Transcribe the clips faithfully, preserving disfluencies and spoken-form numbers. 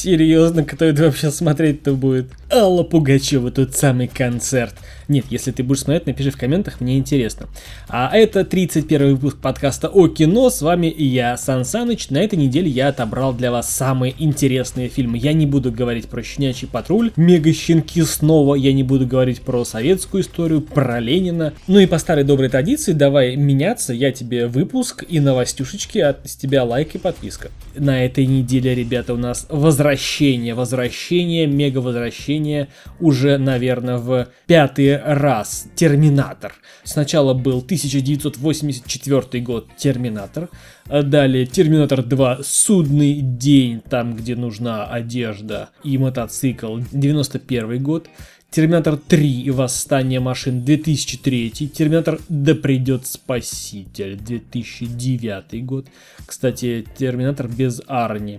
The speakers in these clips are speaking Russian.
Серьезно, кто это вообще смотреть-то будет? Алла Пугачева, тот самый концерт. Нет, если ты будешь смотреть, напиши в комментах, мне интересно. А это тридцать первый выпуск подкаста о кино. С вами я, Сан Саныч. На этой неделе я отобрал для вас самые интересные фильмы. Я не буду говорить про «Щенячий патруль», «Мега-щенки» снова. Я не буду говорить про советскую историю, про Ленина. Ну и по старой доброй традиции давай меняться. Я тебе выпуск и новостюшечки, от с тебя лайк и подписка. На этой неделе, ребята, у нас возвращение, возвращение, мега-возвращение уже, наверное, в пятый раз. Терминатор. Сначала был тысяча девятьсот восемьдесят четвёртый год, Терминатор. Далее Терминатор два, Судный день, там, где нужна одежда и мотоцикл, девяносто первый год. Терминатор три, Восстание машин, две тысячи третий. Терминатор Да придет спаситель, две тысячи девятый год. Кстати, Терминатор без Арни.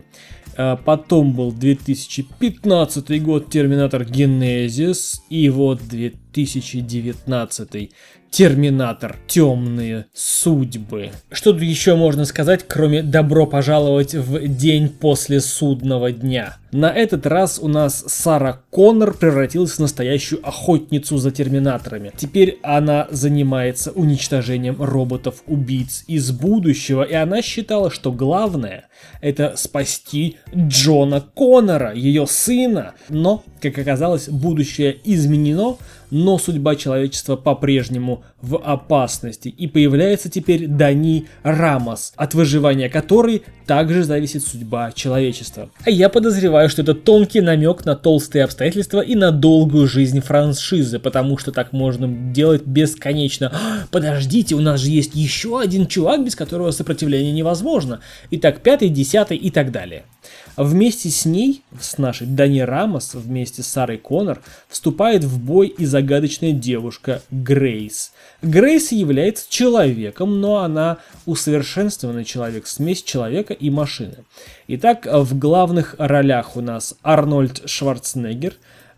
Потом был две тысячи пятнадцатый год, Терминатор Генезис. И вот две тысячи девятнадцатый. Терминатор. Темные судьбы. Что тут еще можно сказать, кроме «добро пожаловать в день после судного дня»? На этот раз у нас Сара Коннор превратилась в настоящую охотницу за терминаторами. Теперь она занимается уничтожением роботов-убийц из будущего, и она считала, что главное — это спасти Джона Коннора, ее сына. Но, как оказалось, будущее изменено, но судьба человечества по-прежнему в опасности. И появляется теперь Дани Рамос, от выживания которой также зависит судьба человечества. А я подозреваю, что это тонкий намек на толстые обстоятельства и на долгую жизнь франшизы, потому что так можно делать бесконечно. Подождите, у нас же есть еще один чувак, без которого сопротивление невозможно. Итак, пятый, десятый и так далее. Вместе с ней, с нашей Дани Рамос, вместе с Сарой Коннор, вступает в бой и загадочная девушка Грейс. Грейс является человеком, но она усовершенствованный человек, смесь человека и машины. Итак, в главных ролях у нас Арнольд Шварценеггер,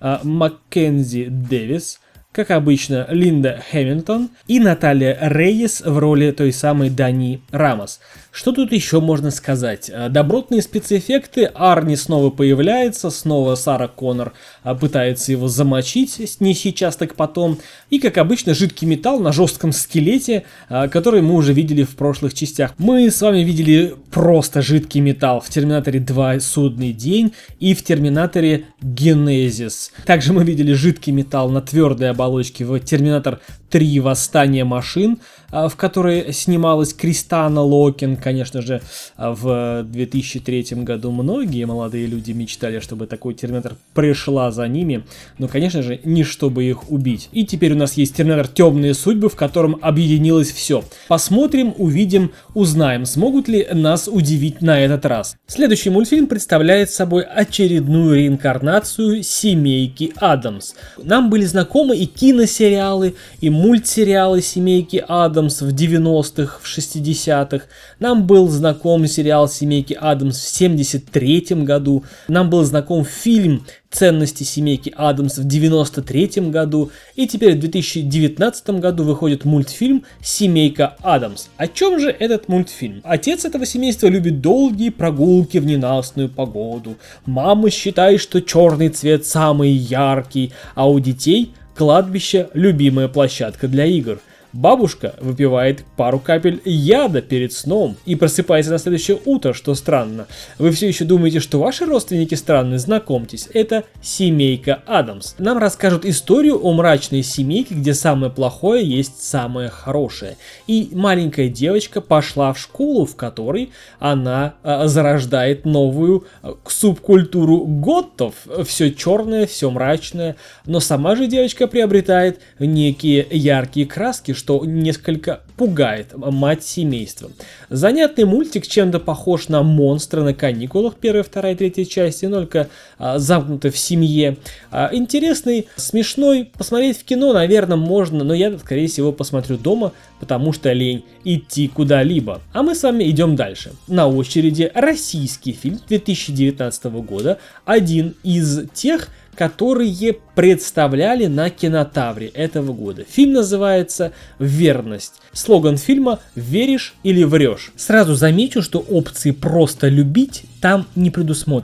Маккензи Дэвис, как обычно, Линда Хэмилтон и Наталья Рейес в роли той самой Дани Рамос. Что тут еще можно сказать? Добротные спецэффекты, Арни снова появляется, снова Сара Коннор пытается его замочить, не сейчас, так потом. И, как обычно, жидкий металл на жестком скелете, который мы уже видели в прошлых частях. Мы с вами видели просто жидкий металл в Терминаторе два Судный день и в Терминаторе Генезис. Также мы видели жидкий металл на твердой оболочке в Терминатор три Восстание машин, в которой снималась Кристана Локен. Конечно же, в две тысячи третьем году многие молодые люди мечтали, чтобы такой Терминатор пришла за ними, но, конечно же, не чтобы их убить. И теперь у нас есть Терминатор Темные судьбы, в котором объединилось все. Посмотрим, увидим, узнаем, смогут ли нас удивить на этот раз. Следующий мультфильм представляет собой очередную реинкарнацию семейки Адамс. Нам были знакомы и киносериалы, и мультсериалы семейки Адамс в девяностых, в шестидесятых. Нам был знаком сериал семейки Адамс в семьдесят третьем году. Нам был знаком фильм «Ценности семейки Адамс» в девяносто третьем году. И теперь в две тысячи девятнадцатом году выходит мультфильм «Семейка Адамс». О чем же этот мультфильм? Отец этого семейства любит долгие прогулки в ненастную погоду. Мама считает, что черный цвет самый яркий, а у детей кладбище – любимая площадка для игр. Бабушка выпивает пару капель яда перед сном и просыпается на следующее утро, что странно. Вы все еще думаете, что ваши родственники странные? Знакомьтесь, это семейка Адамс. Нам расскажут историю о мрачной семейке, где самое плохое есть самое хорошее. И маленькая девочка пошла в школу, в которой она а, зарождает новую а, субкультуру готтов. Все черное, все мрачное. Но сама же девочка приобретает некие яркие краски, что несколько пугает мать семейства. Занятный мультик, чем-то похож на «Монстры на каникулах», первая, вторая, третья части, только а, замкнуты в семье. А, интересный, смешной, посмотреть в кино, наверное, можно, но я, скорее всего, посмотрю дома, потому что лень идти куда-либо. А мы с вами идем дальше. На очереди российский фильм две тысячи девятнадцатого года, один из тех, которые представляли на Кинотавре этого года. Фильм называется «Верность». Слоган фильма «Веришь или врешь?». Сразу замечу, что опции «просто любить» там не предусмотрено.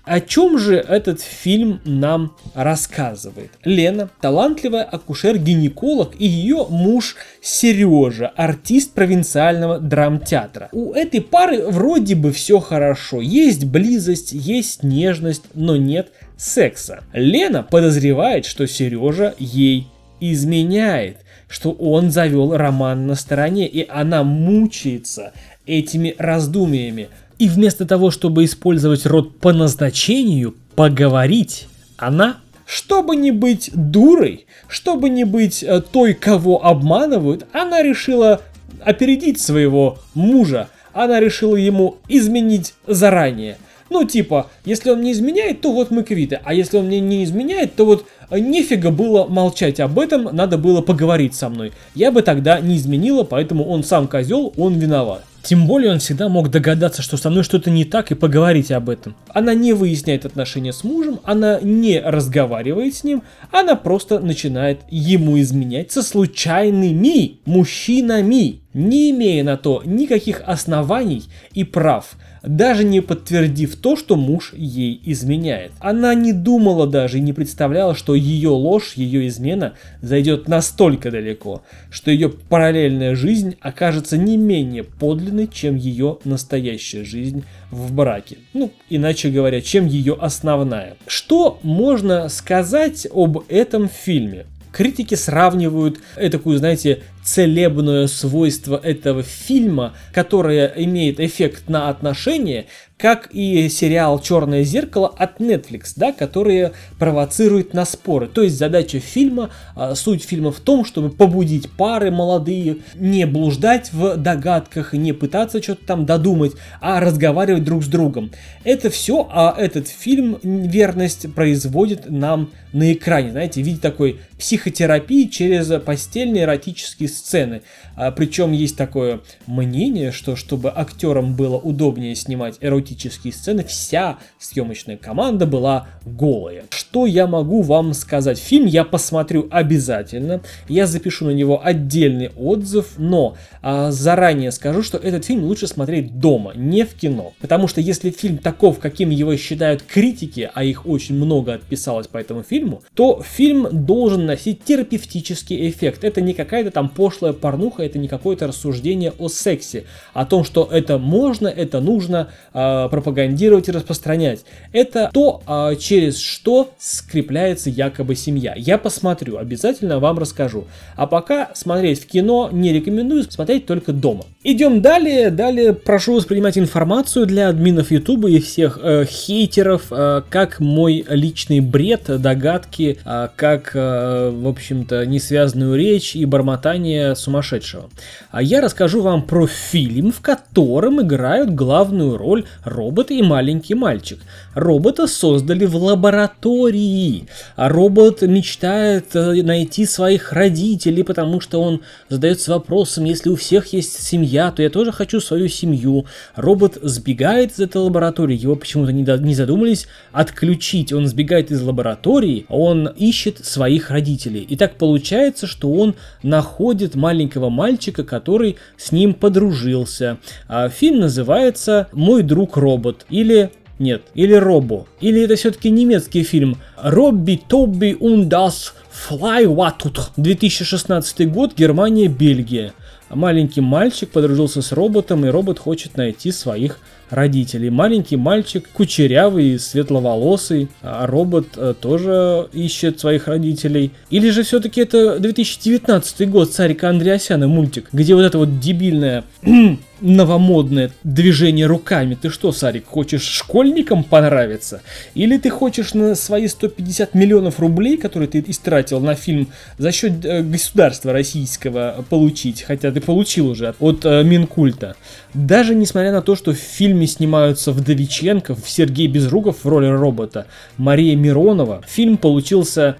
О чем же этот фильм нам рассказывает? Лена – талантливая акушер-гинеколог, и ее муж Сережа – артист провинциального драмтеатра. У этой пары вроде бы все хорошо. Есть близость, есть нежность, но нет секса. Лена подозревает, что Сережа ей изменяет, что он завел роман на стороне, и она мучается этими раздумьями. И вместо того, чтобы использовать род по назначению, поговорить, она, чтобы не быть дурой, чтобы не быть той, кого обманывают, она решила опередить своего мужа. Она решила ему изменить заранее. Ну, типа, если он не изменяет, то вот мы квиты. А если он мне не изменяет, то вот нефига было молчать об этом, надо было поговорить со мной. Я бы тогда не изменила, поэтому он сам козел, он виноват. Тем более он всегда мог догадаться, что со мной что-то не так, и поговорить об этом. Она не выясняет отношения с мужем, она не разговаривает с ним, она просто начинает ему изменять со случайными мужчинами, не имея на то никаких оснований и прав, даже не подтвердив то, что муж ей изменяет. Она не думала даже и не представляла, что ее ложь, ее измена зайдет настолько далеко, что ее параллельная жизнь окажется не менее подлинной, чем ее настоящая жизнь в браке. Ну, иначе говоря, чем ее основная. Что можно сказать об этом фильме? Критики сравнивают такую, знаете, целебное свойство этого фильма, которое имеет эффект на отношения, как и сериал «Черное зеркало» от Netflix, да, который провоцирует на споры. То есть задача фильма, суть фильма в том, чтобы побудить пары молодые не блуждать в догадках, не пытаться что-то там додумать, а разговаривать друг с другом. Это все, а этот фильм «Верность» производит нам на экране, знаете, в виде такой психотерапии через постельные эротические сцены. А, причем есть такое мнение, что чтобы актерам было удобнее снимать эротические сцены, вся съемочная команда была голая. Что я могу вам сказать? Фильм я посмотрю обязательно, я запишу на него отдельный отзыв, но а, заранее скажу, что этот фильм лучше смотреть дома, не в кино. Потому что если фильм таков, каким его считают критики, а их очень много отписалось по этому фильму, то фильм должен носить терапевтический эффект. Это не какая-то там пошлая порнуха, это не какое-то рассуждение о сексе, о том, что это можно, это нужно э, пропагандировать и распространять. Это то, э, через что скрепляется якобы семья. Я посмотрю, обязательно вам расскажу. А пока смотреть в кино не рекомендую, смотреть только дома. Идем далее. Далее прошу воспринимать информацию для админов Ютуба и всех э, хейтеров, э, как мой личный бред, догадки, э, как, э, в общем-то, несвязанную речь и бормотание сумасшедшего. А я расскажу вам про фильм, в котором играют главную роль робот и маленький мальчик. Робота создали в лаборатории, а робот мечтает найти своих родителей, потому что он задается вопросом: если у всех есть семья, то я тоже хочу свою семью. Робот сбегает из этой лаборатории, его почему-то не, не задумались отключить. Он сбегает из лаборатории, он ищет своих родителей. И так получается, что он находит маленького мальчика, который с ним подружился. А фильм называется «Мой друг робот» или... Нет, или Робо. Или это все-таки немецкий фильм «Робби, Тобби und das Fleischwatut». две тысячи шестнадцатый год, Германия, Бельгия. Маленький мальчик подружился с роботом, и робот хочет найти своих родителей. Маленький мальчик кучерявый, светловолосый, а робот тоже ищет своих родителей. Или же все-таки это две тысячи девятнадцатый год, Сарика Андреасяна мультик, где вот это вот дебильное новомодное движение руками. Ты что, Сарик, хочешь школьникам понравиться? Или ты хочешь на свои сто пятьдесят миллионов рублей, которые ты истратил на фильм, за счет э, государства российского получить? Хотя ты получил уже от э, Минкульта. Даже несмотря на то, что в фильме снимаются Вдовиченков, Сергей Безруков в роли робота, Мария Миронова, фильм получился...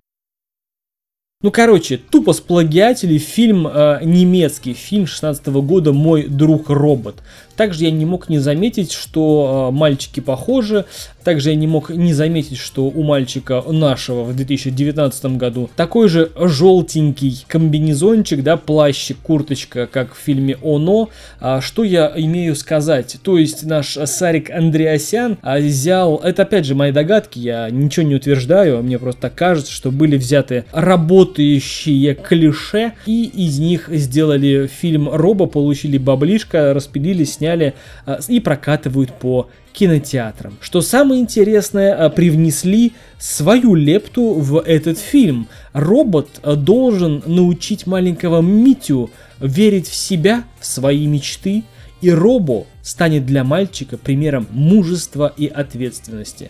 Ну, короче, тупо сплагиатили фильм э, немецкий, фильм шестнадцатого года «Мой друг робот». Также я не мог не заметить, что э, мальчики похожи. Также я не мог не заметить, что у мальчика нашего в две тысячи девятнадцатом году такой же желтенький комбинезончик, да, плащик, курточка, как в фильме «Оно». А, что я имею сказать? То есть наш Сарик Андреасян а, взял, это опять же мои догадки, я ничего не утверждаю, мне просто так кажется, что были взяты работающие клише, и из них сделали фильм «Робо», получили баблишко, распилили, сняли а, и прокатывают по кинотеатрам. Что самое интересное, привнесли свою лепту в этот фильм. Робот должен научить маленького Митю верить в себя, в свои мечты, и Робо станет для мальчика примером мужества и ответственности.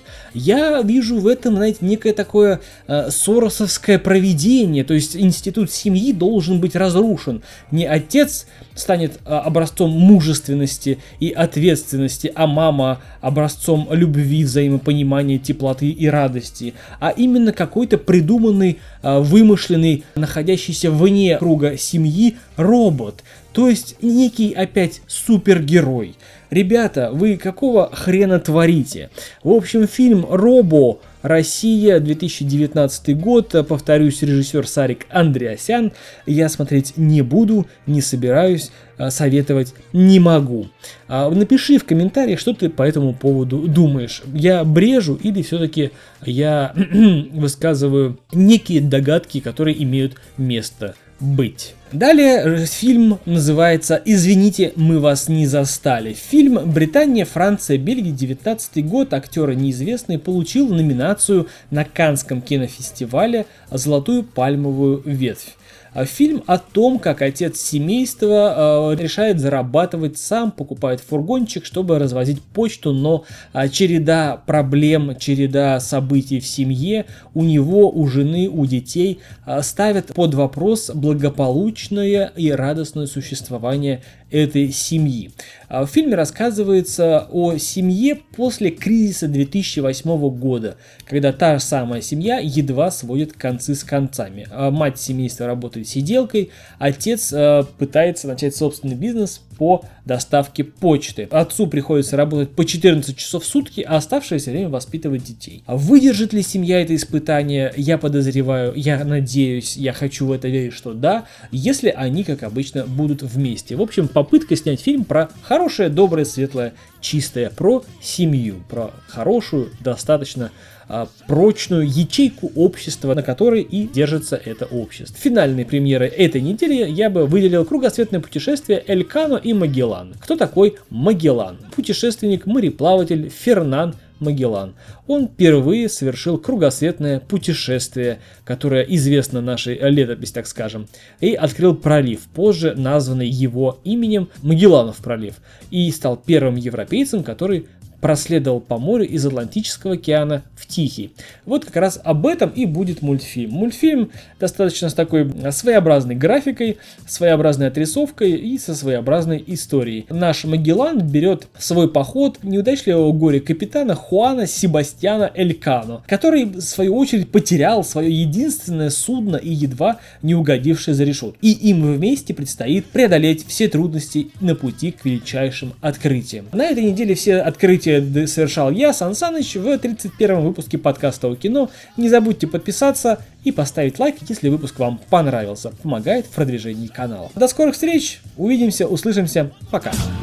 Я вижу в этом, знаете, некое такое э, соросовское провидение, то есть институт семьи должен быть разрушен. Не отец станет э, образцом мужественности и ответственности, а мама образцом любви, взаимопонимания, теплоты и радости, а именно какой-то придуманный, э, вымышленный, находящийся вне круга семьи робот. То есть некий опять супергерой. Ребята, вы какого хрена творите? В общем, фильм «Робо», Россия, две тысячи девятнадцатый год, повторюсь, режиссер Сарик Андреасян, я смотреть не буду, не собираюсь, советовать не могу. Напиши в комментариях, что ты по этому поводу думаешь. Я брежу или все-таки я высказываю некие догадки, которые имеют место быть. Далее фильм называется «Извините, мы вас не застали». Фильм Британия, Франция, Бельгия, девятнадцатый год. Актер неизвестный получил номинацию на Каннском кинофестивале «Золотую пальмовую ветвь». Фильм о том, как отец семейства э, решает зарабатывать сам, покупает фургончик, чтобы развозить почту, но э, череда проблем, череда событий в семье у него, у жены, у детей э, ставят под вопрос благополучное и радостное существование этой семьи. В фильме рассказывается о семье после кризиса две тысячи восьмого года, когда та же самая семья едва сводит концы с концами. Мать семейства работает сиделкой, отец э, пытается начать собственный бизнес по доставке почты. Отцу приходится работать по четырнадцать часов в сутки, а оставшееся время воспитывать детей. Выдержит ли семья это испытание? Я подозреваю, я надеюсь, я хочу в это верить, что да, если они, как обычно, будут вместе. В общем, попытка снять фильм про хорошее, доброе, светлое, чистое, про семью, про хорошую, достаточно а, прочную ячейку общества, на которой и держится это общество. Финальные премьеры этой недели я бы выделил кругосветное путешествие Элькано и Магеллан. Кто такой Магеллан? Путешественник, мореплаватель Фернан Магеллан. Он впервые совершил кругосветное путешествие, которое известно нашей летописи, так скажем, и открыл пролив, позже названный его именем Магелланов пролив, и стал первым европейцем, который проследовал по морю из Атлантического океана в Тихий. Вот как раз об этом и будет мультфильм. Мультфильм достаточно с такой своеобразной графикой, своеобразной отрисовкой и со своеобразной историей. Наш Магеллан берет в свой поход неудачливого горе-капитана Хуана Себастьяна Элькано, который, в свою очередь, потерял свое единственное судно и едва не угодившее за решетку. И им вместе предстоит преодолеть все трудности на пути к величайшим открытиям. На этой неделе все открытия совершал я, Сан Саныч, в тридцать первом выпуске подкаста о кино. Не забудьте подписаться и поставить лайк, если выпуск вам понравился. Помогает в продвижении канала. До скорых встреч, увидимся, услышимся, пока.